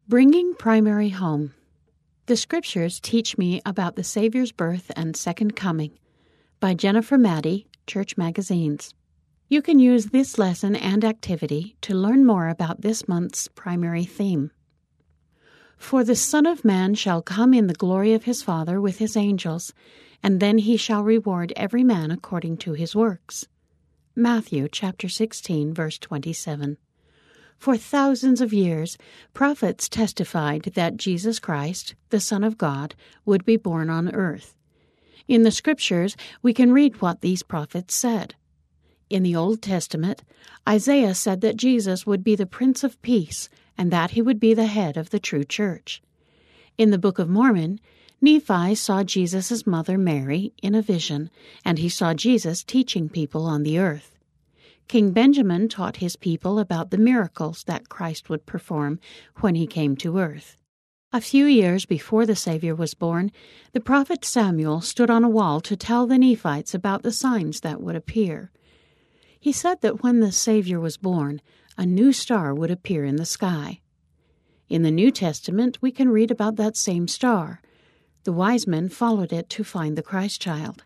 Bringing Primary Home. The Scriptures Teach Me About the Savior's Birth and Second Coming by Jennifer Maddie, Church Magazines. You can use this lesson and activity to learn more about this month's primary theme. For the Son of Man shall come in the glory of his Father with his angels, and then he shall reward every man according to his works. Matthew chapter 16, verse 27. For thousands of years, prophets testified that Jesus Christ, the Son of God, would be born on earth. In the Scriptures, we can read what these prophets said. In the Old Testament, Isaiah said that Jesus would be the Prince of Peace and that he would be the head of the true church. In the Book of Mormon, Nephi saw Jesus' mother Mary in a vision, and he saw Jesus teaching people on the earth. King Benjamin taught his people about the miracles that Christ would perform when he came to earth. A few years before the Savior was born, the prophet Samuel stood on a wall to tell the Nephites about the signs that would appear. He said that when the Savior was born, a new star would appear in the sky. In the New Testament, we can read about that same star. The wise men followed it to find the Christ child.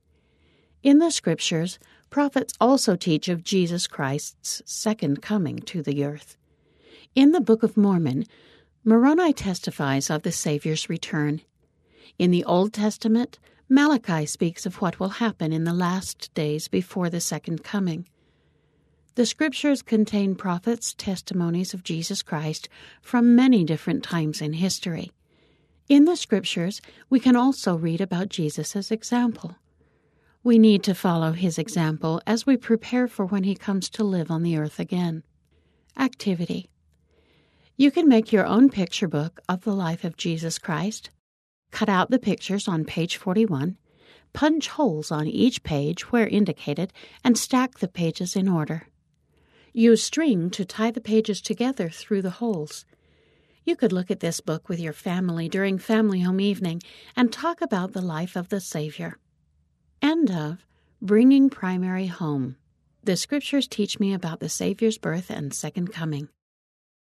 In the Scriptures, prophets also teach of Jesus Christ's second coming to the earth. In the Book of Mormon, Moroni testifies of the Savior's return. In the Old Testament, Malachi speaks of what will happen in the last days before the second coming. The Scriptures contain prophets' testimonies of Jesus Christ from many different times in history. In the Scriptures, we can also read about Jesus' example. We need to follow his example as we prepare for when he comes to live on the earth again. Activity. You can make your own picture book of the life of Jesus Christ. Cut out the pictures on page 41, punch holes on each page where indicated, and stack the pages in order. Use string to tie the pages together through the holes. You could look at this book with your family during family home evening and talk about the life of the Savior. End of Bringing Primary Home. The Scriptures Teach Me About the Savior's Birth and Second Coming.